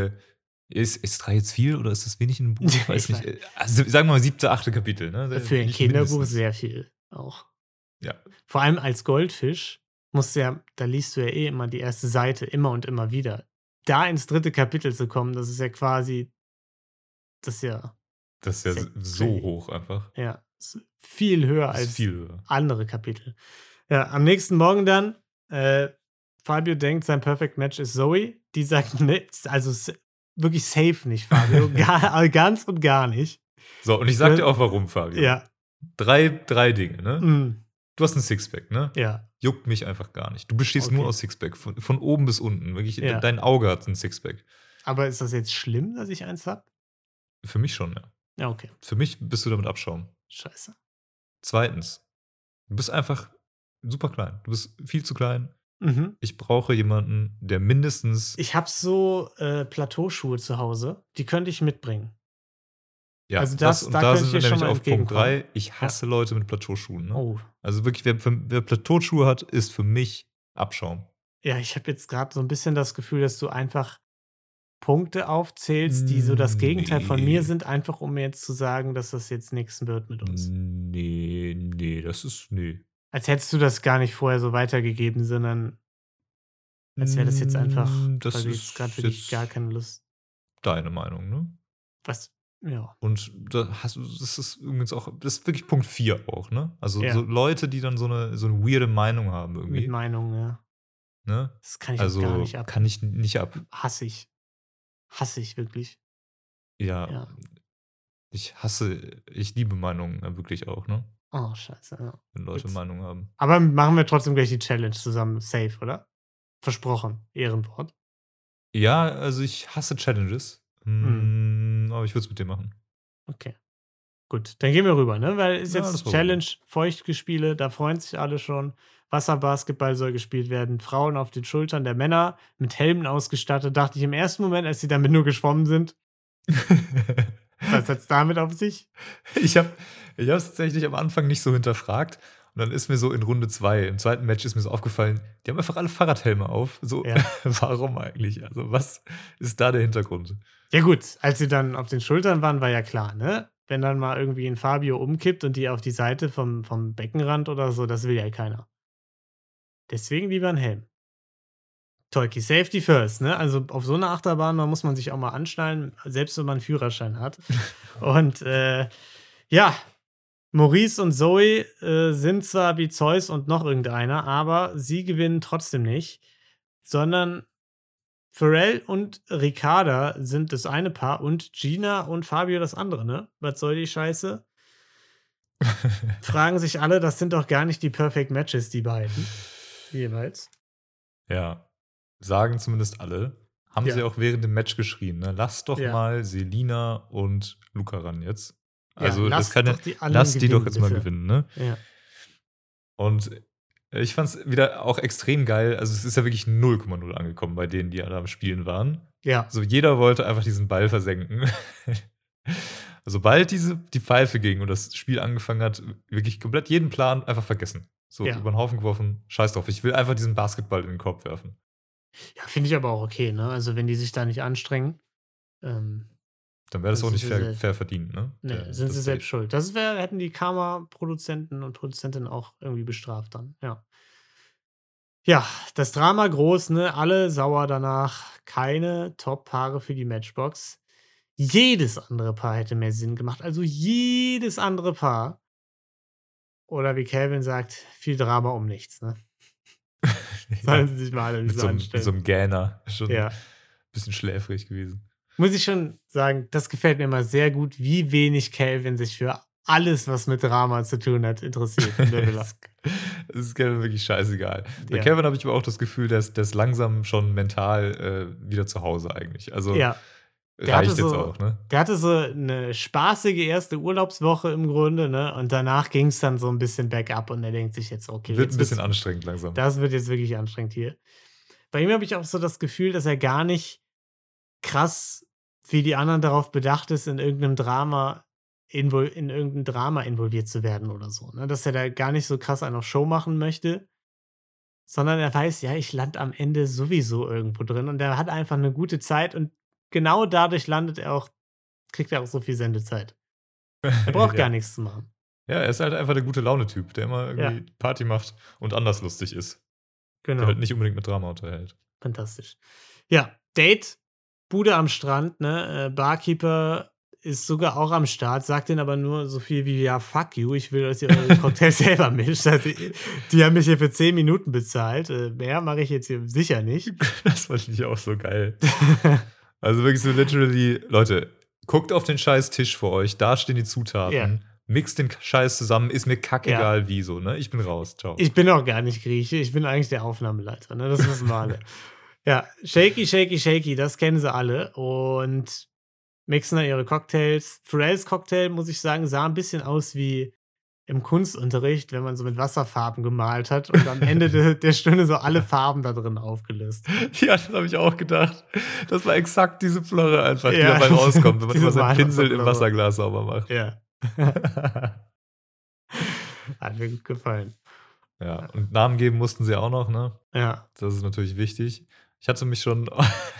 Ist 3 jetzt viel oder ist das wenig in einem Buch? Ich weiß Ich nicht. Also sagen wir mal 7., 8. Kapitel. Ne? Für ein Nicht Kinderbuch mindestens. sehr viel auch. Ja. Vor allem als Goldfisch da liest du ja eh immer die erste Seite, immer und immer wieder. Da ins 3. Kapitel zu kommen, das ist ja quasi, das ist ja, Das ist ja Sehr so crazy. hoch einfach. ja, ist viel höher Das ist als viel höher. andere Kapitel. Ja, am nächsten Morgen dann, Fabio denkt, sein Perfect Match ist Zoe. Die sagt, ne, also wirklich safe nicht, Fabio. Ganz und gar nicht. So, und ich sag dir auch warum, Fabio. Ja. Drei Dinge, ne? Mm, Du hast ein Sixpack, ne? ja. Juckt mich einfach gar nicht. Du bestehst Okay. nur aus Sixpack. Von oben bis unten. Wirklich, Ja. dein Auge hat ein Sixpack. Aber ist das jetzt schlimm, dass ich eins hab? Für mich schon, ja. Ja, okay. Für mich bist du damit Abschaum. Scheiße. Zweitens, du bist einfach super klein. Du bist viel zu klein. Mhm. Ich brauche jemanden, der mindestens. Ich habe so Plateauschuhe zu Hause, die könnte ich mitbringen. Ja, also da da könnte sind ich wir dir schon nämlich mal auf Punkt 3. entgegenkommen. Ich hasse Leute mit Plateauschuhen. Ne? Oh. Also wirklich, wer Plateauschuhe hat, ist für mich Abschaum. Ja, ich habe jetzt gerade so ein bisschen das Gefühl, dass du einfach Punkte aufzählst, die so das Gegenteil von mir Nee. sind, einfach um mir jetzt zu sagen, dass das jetzt nichts wird mit uns. Nee, das ist. Nee. Als hättest du das gar nicht vorher so weitergegeben, sondern als wäre das jetzt einfach, Das weil du ist jetzt gerade wirklich jetzt gar keine Lust. deine Meinung, ne? Was? Ja. Und das ist übrigens auch, das ist wirklich Punkt 4 auch, ne? Also Ja. so Leute, die dann so eine weirde Meinung haben Mit irgendwie. Meinung, ja. Ne? Das kann ich Also auch gar nicht ab. kann ich nicht ab. Hasse ich. Hasse ich wirklich. Ja. Ja. Ich liebe Meinungen wirklich auch, ne? Oh, scheiße. Ja. Wenn Leute Jetzt. Meinungen haben. Aber machen wir trotzdem gleich die Challenge zusammen. Safe, oder? Versprochen. Ehrenwort. Ja, also ich hasse Challenges. Aber ich würde es mit dir machen. Okay. Gut, dann gehen wir rüber, ne? Weil ist Ja, jetzt das war Challenge, Feuchtgespiele, da freuen sich alle schon. Wasserbasketball soll gespielt werden. Frauen auf den Schultern der Männer mit Helmen ausgestattet. Dachte ich im ersten Moment, als sie damit nur geschwommen sind. Was hat's damit auf sich? Ich habe es tatsächlich am Anfang nicht so hinterfragt. Und dann ist mir so in Runde 2, im zweiten Match ist mir so aufgefallen, die haben einfach alle Fahrradhelme auf. So, Ja. warum eigentlich? Also, was ist da der Hintergrund? Ja gut, als sie dann auf den Schultern waren, war ja klar, ne? Wenn dann mal irgendwie ein Fabio umkippt und die auf die Seite vom Beckenrand oder so, das will ja keiner. Deswegen lieber ein Helm. Tolki, Safety first, ne? Also auf so einer Achterbahn, da muss man sich auch mal anschnallen, selbst wenn man einen Führerschein hat. Und ja, Maurice und Zoe sind zwar wie Zeus und noch irgendeiner, aber sie gewinnen trotzdem nicht, sondern Pharrell und Ricarda sind das eine Paar und Gina und Fabio das andere, ne? Was soll die Scheiße? Fragen sich alle, das sind doch gar nicht die Perfect Matches, die beiden. Jeweils. Ja, sagen zumindest alle. Haben Ja. sie auch während dem Match geschrien, ne? Lass doch Ja. mal Selina und Luca ran jetzt. Ja, Also, lasst das kann ja, doch die anderen lass die doch gewinnen, jetzt mal bitte. gewinnen, ne? Ja. Und ich fand es wieder auch extrem geil. Also, es ist ja wirklich 0,0 angekommen bei denen, die alle am Spielen waren. Ja. So, jeder wollte einfach diesen Ball versenken. Sobald die Pfeife ging und das Spiel angefangen hat, wirklich komplett jeden Plan einfach vergessen. So, Ja. über den Haufen geworfen, scheiß drauf. Ich will einfach diesen Basketball in den Korb werfen. Ja, finde ich aber auch okay, ne? Also, wenn die sich da nicht anstrengen, ähm, Dann wäre das auch sind nicht sie fair verdient, ne? ne, sind sie Das selbst Date. schuld. Das hätten die Karma-Produzenten und Produzentinnen auch irgendwie bestraft dann, ja. Ja, das Drama groß, ne? Alle sauer danach. Keine Top-Paare für die Matchbox. Jedes andere Paar hätte mehr Sinn gemacht. Also jedes andere Paar. Oder wie Calvin sagt, viel Drama um nichts, ne? Ja, Sollen sie sich mal alle nicht mit so so 'm mit so anstellen. 'm Gähner. Schon 'n Ja. bisschen schläfrig gewesen. Muss ich schon sagen, das gefällt mir immer sehr gut, wie wenig Calvin sich für alles, was mit Drama zu tun hat, interessiert in der Villa. Es ist Kevin wirklich scheißegal. Bei Ja. Kevin habe ich aber auch das Gefühl, der ist langsam schon mental, wieder zu Hause eigentlich. Also, Ja. Der hatte reicht jetzt so auch, ne? der hatte so 'ne spaßige erste Urlaubswoche im Grunde, ne? Und danach ging's dann so 'n bisschen bergab und er denkt sich jetzt: „Okay, Wird 'n jetzt bisschen wird's anstrengend langsam. das wird jetzt wirklich anstrengend hier.“ Bei ihm habe ich auch so das Gefühl, dass er gar nicht krass wie die anderen darauf bedacht ist, in irgend 'n Drama involviert zu werden oder so, ne? Dass er da gar nicht so krass einen auf Show machen möchte, sondern er weiß: „Ja, ich lande am Ende sowieso irgendwo drin“ und er hat einfach 'ne gute Zeit und genau dadurch kriegt er auch so viel Sendezeit. Er braucht gar Ja. nix zu machen. Ja, er ist halt einfach der gute-Laune-Typ, der immer Ja, irgendwie Party macht und anders lustig ist. Der genau. halt nicht unbedingt mit Drama unterhält. Fantastisch. Ja, Date, Bude am Strand, ne? Barkeeper ist sogar auch am Start, sagt denen aber nur so viel wie: „Ja, fuck you, ich will, dass ihr eure Cocktails selber mischt.“ Also, die haben mich hier für 10 Minuten bezahlt. Mehr mache ich jetzt hier sicher nicht. Das fand ich auch so geil. Also wirklich so literally: „Leute, guckt auf den scheiß Tisch vor euch, da stehen die Ja, Zutaten, mixt den Scheiß zusammen, ist mir ja. kackegal wie so, ne? Ich bin raus, ciao.“ Ich bin auch gar nicht Grieche, ich bin eigentlich der Aufnahmeleiter, ne? Das wissen wir alle. Ja, shaky, shaky, shaky, das kennen sie alle und mixen dann ihre Cocktails. Pharrells Cocktail, muss ich sagen, sah ein bisschen aus wie im Kunstunterricht, wenn man so mit Wasserfarben gemalt hat und am Ende der Stunde so alle Farben da drin aufgelöst. Ja, das habe ich auch gedacht. Das war exakt diese Plörre einfach, die Ja, dabei rauskommt, wenn man diese immer seinen Pinsel im Walnussplörre. Wasserglas sauber macht. Ja, hat mir gut gefallen. Ja, und Namen geben mussten sie auch noch, ne? Ja. Das ist natürlich wichtig. Ich hatte mich schon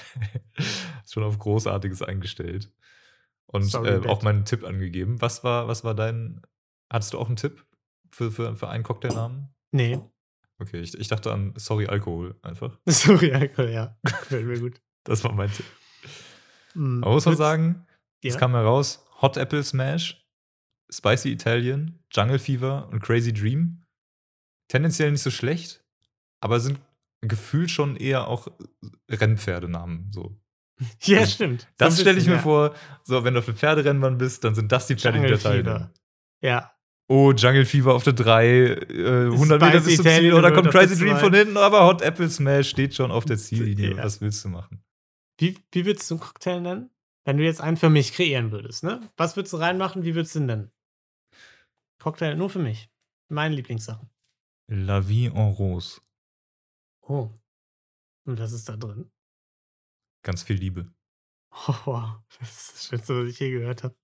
schon auf Großartiges eingestellt und, Sorry, auch Dad. meinen Tipp angegeben. Was war dein hattest du auch 'n Tipp für einen Cocktailnamen? Ne, Okay, ich dachte an Sorry Alkohol einfach. sorry, Alkohol, ja. Gefällt mir gut. Das war mein Tipp. Hm, Aber muss man würdest sagen, es ja? kam heraus, Hot Apple Smash, Spicy Italian, Jungle Fever und Crazy Dream. Tendenziell nicht so schlecht, aber sind gefühlt schon eher auch Rennpferdenamen so. Ja, Also, stimmt. So 'n das stelle ich bisschen, mir ja. vor, so wenn du auf 'nem Pferderennbahn bist, dann sind das die Pferde, die Jungle da teilnehmen. Fever. Ja. Oh, Jungle Fever auf der 3, 100 Meter Spicy bis zum Ziel Italian oder World kommt auf der Crazy Dream 2. von hinten, aber Hot Apple Smash steht schon auf der Ziellinie. Ja. Was willst du machen? Wie würdest du 'n Cocktail nennen? Wenn du jetzt einen für mich kreieren würdest, ne? Was würdest du reinmachen? Wie würdest du ihn nennen? Cocktail nur für mich. Meine Lieblingssachen. La Vie en Rose. Oh. Und was ist da drin? Ganz viel Liebe. Oh, wow. Das ist das Schönste, was ich je gehört habe.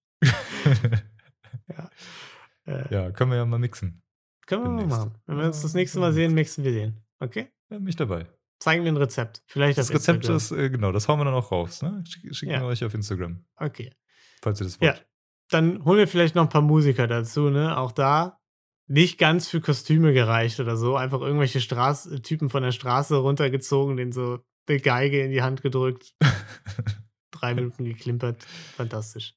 Ja. Ja, können wir ja mal mixen Können wir mal demnächst. machen. Wenn wir uns das Ja, nächste Mal sehen, mixen wir den. Okay? Ja, mich dabei. Zeigen wir 'n Rezept. Vielleicht auf Das Rezept Instagram. ist, genau, das hauen wir dann auch raus, ne? Schicken Ja. wir euch auf Instagram, Okay. falls ihr das Ja. wollt. Dann holen wir vielleicht noch 'n paar Musiker dazu, ne? Auch da nicht ganz für Kostüme gereicht oder so. Einfach irgendwelche Typen von der Straße runtergezogen, denen so 'ne Geige in die Hand gedrückt, 3 Minuten geklimpert. Fantastisch.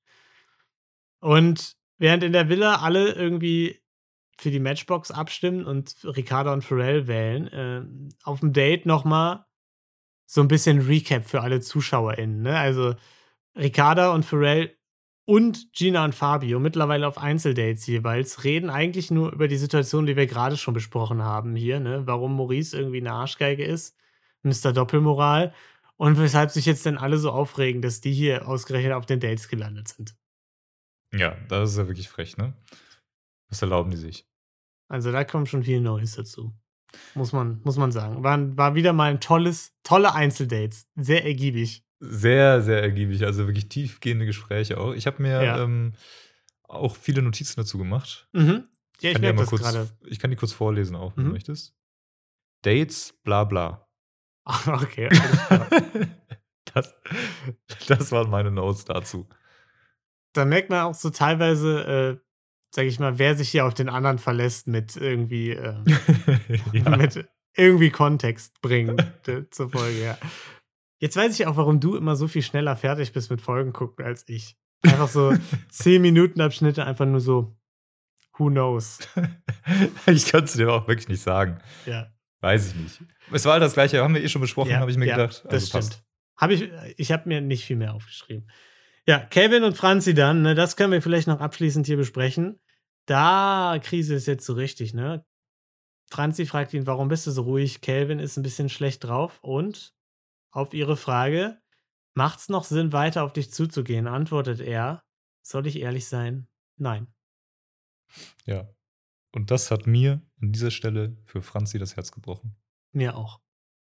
Und während in der Villa alle irgendwie für die Matchbox abstimmen und Ricarda und Pharrell wählen, auf'm Date noch mal so 'n bisschen Recap für alle ZuschauerInnen, ne? Also, Ricarda und Pharrell und Gina und Fabio, mittlerweile auf Einzeldates jeweils, reden eigentlich nur über die Situation, die wir grade schon besprochen haben hier, ne? Warum Maurice irgendwie 'ne Arschgeige ist, Mister Doppelmoral und weshalb sich jetzt denn alle so aufregen, dass die hier ausgerechnet auf den Dates gelandet sind. Ja, das ist ja wirklich frech, ne? Was erlauben die sich? Also, da kommt schon viel Neues dazu. Muss man sagen. War wieder mal 'n tolle Einzeldates. Sehr ergiebig. Sehr, sehr ergiebig, also wirklich tiefgehende Gespräche auch. Ich habe mir, Ja. auch viele Notizen dazu gemacht. Mhm. Ja, ich kann die ja merke mal das grade. ich kann die kurz vorlesen auch, wenn du Mhm. möchtest. Dates, bla bla. Okay, alles klar. Das, das waren meine Notes dazu. Da merkt man auch so teilweise, sage ich mal, wer sich hier auf den anderen verlässt mit irgendwie, Ja. mit irgendwie Kontext bringen zur Folge, ja. Jetzt weiß ich auch, warum du immer so viel schneller fertig bist mit Folgen gucken als ich. Einfach so 10-Minuten-Abschnitte, einfach nur so, who knows? Ich kann es dir auch wirklich nicht sagen. Ja. Weiß ich nicht. Es war halt das Gleiche, haben wir eh schon besprochen, Ja, habe ich mir ja, gedacht. das Also stimmt. Ich habe mir nicht viel mehr aufgeschrieben. Ja, Kevin und Franzi dann, ne, das können wir vielleicht noch abschließend hier besprechen. Da Krise ist jetzt so richtig, ne? Franzi fragt ihn, warum bist du so ruhig? Kelvin ist ein bisschen schlecht drauf und auf ihre Frage, macht's noch Sinn, weiter auf dich zuzugehen, antwortet er, soll ich ehrlich sein? Nein. Ja. Und das hat mir an dieser Stelle für Franzi das Herz gebrochen. Mir auch.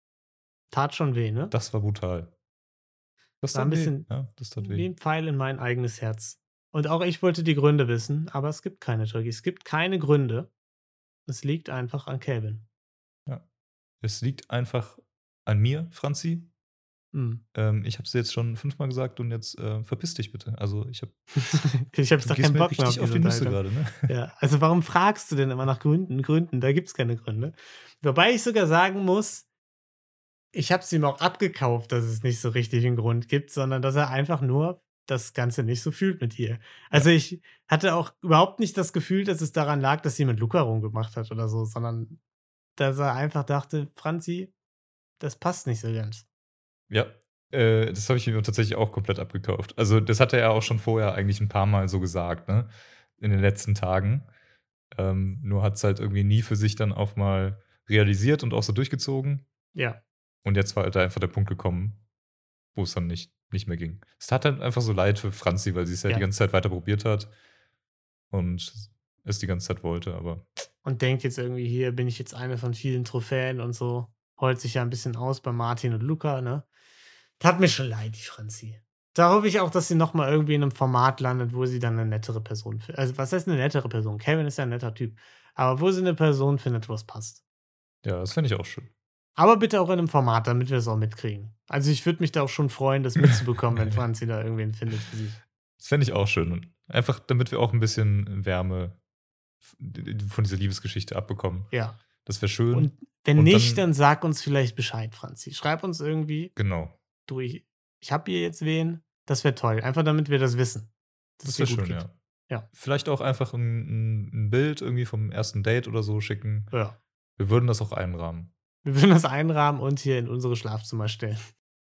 Tat schon weh, ne? Das war brutal. Das War ein tat weh. bisschen Ja, das tat wie weh. ein Pfeil in mein eigenes Herz. Und auch ich wollte die Gründe wissen, aber es gibt keine, Türki. Es gibt keine Gründe. Es liegt einfach an Kelvin. Ja. Es liegt einfach an mir, Franzi. Hm. Ich habe es jetzt schon 5-mal gesagt und jetzt verpiss dich bitte. Also ich habe Ich habe doch gehst keinen mir Bock mehr richtig auf diese die Nüsse Unterhaltung. gerade, ne? Ja, also warum fragst du denn immer nach Gründen? Gründen, da gibt es keine Gründe. Wobei ich sogar sagen muss, ich habe es ihm auch abgekauft, dass es nicht so richtig einen Grund gibt, sondern dass er einfach nur das Ganze nicht so fühlt mit ihr. Also ich hatte auch überhaupt nicht das Gefühl, dass es daran lag, dass sie mit Luca rumgemacht hat oder so, sondern dass er einfach dachte, Franzi, das passt nicht so ganz. Ja, das habe ich mir tatsächlich auch komplett abgekauft. Also, das hat er ja auch schon vorher eigentlich ein paar Mal so gesagt, ne, in den letzten Tagen. Nur hat es halt irgendwie nie für sich dann auch mal realisiert und auch so durchgezogen. Ja, Und jetzt war halt einfach der Punkt gekommen, wo es dann nicht mehr ging. Es tat halt einfach so leid für Franzi, weil sie es ja Ja. die ganze Zeit weiter probiert hat und es die ganze Zeit wollte, aber und denkt jetzt irgendwie, hier bin ich jetzt eine von vielen Trophäen und so. Heult sich ja ein bisschen aus bei Martin und Luca, ne? Tat mir schon leid, die Franzi. Da hoffe ich auch, dass sie noch mal irgendwie in einem Format landet, wo sie dann eine nettere Person findet. Also, was heißt eine nettere Person? Kevin ist ja ein netter Typ. Aber wo sie eine Person findet, wo es passt. ja, das fände ich auch schön. Aber bitte auch in einem Format, damit wir es auch mitkriegen. Also, ich würde mich da auch schon freuen, das mitzubekommen, wenn Franzi da irgendwen findet für sich. Das fände ich auch schön. Und einfach, damit wir auch ein bisschen Wärme von dieser Liebesgeschichte abbekommen. Ja. Das wäre schön. Und wenn Und nicht, dann- dann sag uns vielleicht Bescheid, Franzi. Schreib uns irgendwie, Genau. du, ich habe hier jetzt wen. Das wäre toll. Einfach damit wir das wissen. dass Das es dir wäre gut schön, geht. ja. Ja. Vielleicht auch einfach ein Bild irgendwie vom ersten Date oder so schicken. Ja. Wir würden das auch einrahmen. Wir würden das einrahmen und hier in unsere Schlafzimmer stellen.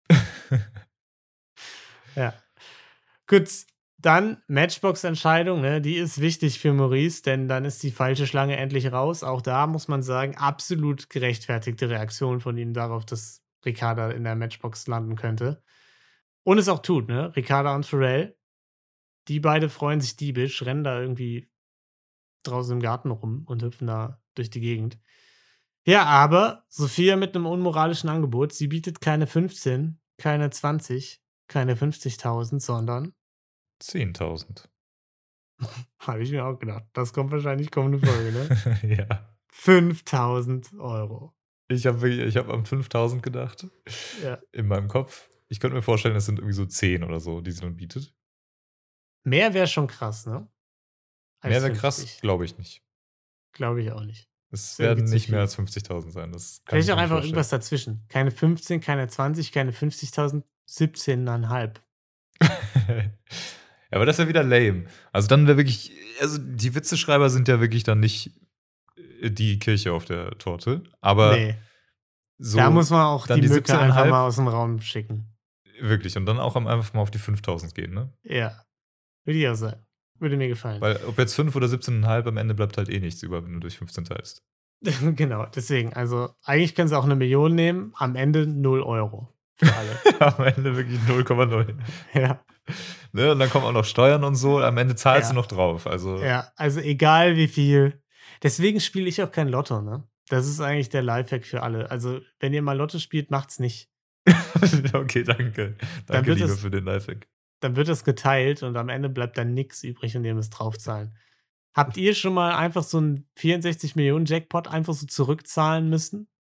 Ja. Gut, dann Matchbox-Entscheidung, ne? Die ist wichtig für Maurice, denn dann ist die falsche Schlange endlich raus. Auch da muss man sagen, absolut gerechtfertigte Reaktion von ihm darauf, dass Ricarda in der Matchbox landen könnte. Und es auch tut, ne? Ricarda und Pharrell, die beide freuen sich diebisch, rennen da irgendwie draußen im Garten rum und hüpfen da durch die Gegend. Ja, aber Sophia mit einem unmoralischen Angebot. Sie bietet keine 15, keine 20, keine 50.000, sondern 10.000. habe ich mir auch gedacht. Das kommt wahrscheinlich kommende Folge, ne? Ja. 5.000 Euro. Ich hab an 5.000 gedacht. Ja. In meinem Kopf. Ich könnte mir vorstellen, es sind irgendwie so 10 oder so, die sie dann bietet. Mehr wäre schon krass, ne? Mehr wäre krass, glaube ich nicht. Glaube ich auch nicht. Es Wär werden irgendwie zu nicht mehr viel. als 50.000 sein. Das kann Vielleicht ich auch mir einfach nicht irgendwas dazwischen. Keine 15, keine 20, keine 50.000, 17,5. vorstellen. Ja, aber das wäre wieder lame. Also dann wäre wirklich, also die Witzeschreiber sind ja wirklich dann nicht die Kirche auf der Torte. Aber Nee, so da muss man auch dann die die Mücke einfach 17,5. mal aus dem Raum schicken. wirklich. Und dann auch einfach mal auf die 5.000 gehen, ne? Ja. Würde ich auch sagen. Würde mir gefallen. Weil ob jetzt 5 oder 17,5, am Ende bleibt halt eh nichts über, wenn du durch 15 teilst. Genau, deswegen. Also, eigentlich können sie auch 1 Million nehmen. Am Ende 0 Euro. Für alle. Am Ende wirklich 0,0. Ja. Ne? Und dann kommen auch noch Steuern und so. Am Ende zahlst Ja. du noch drauf. Also, Ja, also egal wie viel. Deswegen spiele ich auch kein Lotto, ne? Das ist eigentlich der Lifehack für alle. Also, wenn ihr mal Lotto spielt, macht's nicht. okay, danke. Dann Danke, wird Liebe, es- für den Lifehack. Dann wird das geteilt und am Ende bleibt dann nichts übrig, und ihr müsst draufzahlen. Habt ihr schon mal einfach so einen 64 Millionen Jackpot einfach so zurückzahlen müssen?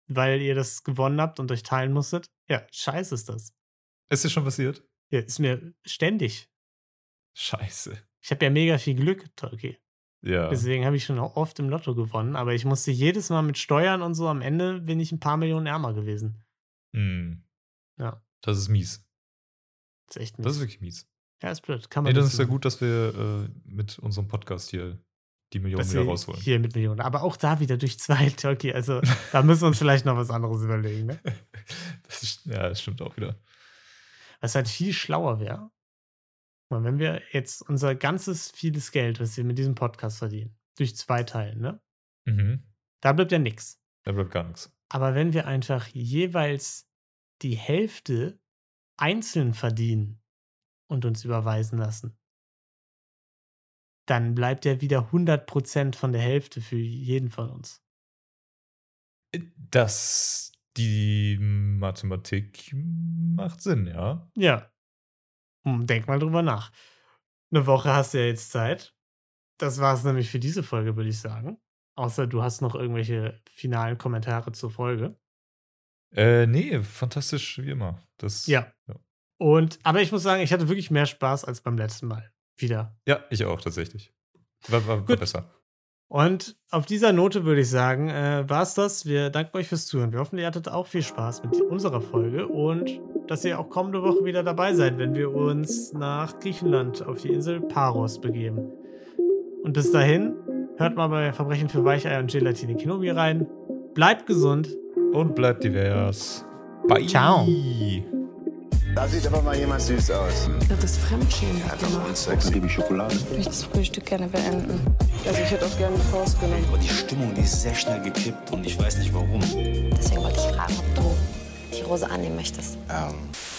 weil ihr das gewonnen habt und euch teilen musstet. Ja, scheiße ist das. Ist dir schon passiert? Ja, ist mir ständig. Scheiße. Ich habe ja mega viel Glück, Tolki. Ja. Deswegen habe ich schon auch oft im Lotto gewonnen, aber ich musste jedes Mal mit Steuern und so, am Ende bin ich ein paar Millionen ärmer gewesen. Ja, Das ist mies. ist echt mies. Das ist wirklich mies. Ja, ist blöd. Kann man Nee, das nicht ist ja so- gut, dass wir mit unserem Podcast hier die Millionen dass wieder wir rausholen. hier mit Millionen. Aber auch da wieder durch 2, Tolki. Also da müssen wir uns vielleicht noch was anderes überlegen. Ne? Das stimmt auch wieder. Was halt viel schlauer wäre, wenn wir jetzt unser ganzes vieles Geld, was wir mit diesem Podcast verdienen, durch 2 teilen, ne? Mhm. Da bleibt ja nichts. Da bleibt gar nichts. Aber wenn wir einfach jeweils die Hälfte einzeln verdienen und uns überweisen lassen, dann bleibt ja wieder 100% von der Hälfte für jeden von uns. Die Mathematik macht Sinn, ja. Ja. Denk mal drüber nach. Eine Woche hast du ja jetzt Zeit. Das war es nämlich für diese Folge, würde ich sagen. Außer du hast noch irgendwelche finalen Kommentare zur Folge. Nee, fantastisch wie immer. Ja. Aber ich muss sagen, ich hatte wirklich mehr Spaß als beim letzten Mal. Wieder. Ja, ich auch tatsächlich. War Gut. besser. Und auf dieser Note würde ich sagen, war es das. Wir danken euch fürs Zuhören. Wir hoffen, ihr hattet auch viel Spaß mit unserer Folge und dass ihr auch kommende Woche wieder dabei seid, wenn wir uns nach Griechenland auf die Insel Paros begeben. Und bis dahin, hört mal bei Verbrechen für Weicheier und Gelatine Kenobi rein. Bleibt gesund. Und bleibt divers. Bye. Ciao. Da sieht aber mal jemand süß aus. Das ist Fremdschämen. Sex liebe Schokolade. Ich möchte das Frühstück gerne beenden. Also ich hätte auch gerne die Faust genommen. Aber die Stimmung, die ist sehr schnell gekippt und ich weiß nicht warum. Deswegen wollte ich fragen, ob du die Rose annehmen möchtest.